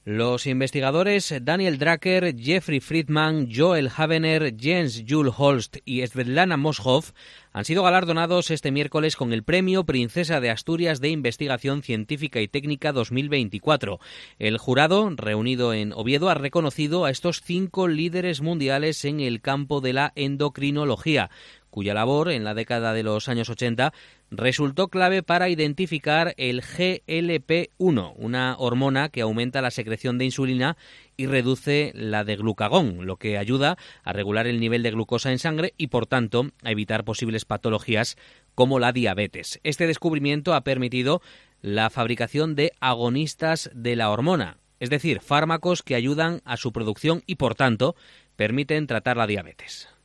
Los investigadores Daniel Drucker, Jeffrey Friedman, Joel Havener, Jens Juul Holst y Svetlana Mosshov han sido galardonados este miércoles con el Premio Princesa de Asturias de Investigación Científica y Técnica 2024. El jurado, reunido en Oviedo, ha reconocido a estos 5 líderes mundiales en el campo de la endocrinología, cuya labor en la década de los años 80 resultó clave para identificar el GLP-1, una hormona que aumenta la secreción de insulina y reduce la de glucagón, lo que ayuda a regular el nivel de glucosa en sangre y, por tanto, a evitar posibles patologías como la diabetes. Este descubrimiento ha permitido la fabricación de agonistas de la hormona, es decir, fármacos que ayudan a su producción y, por tanto, permiten tratar la diabetes.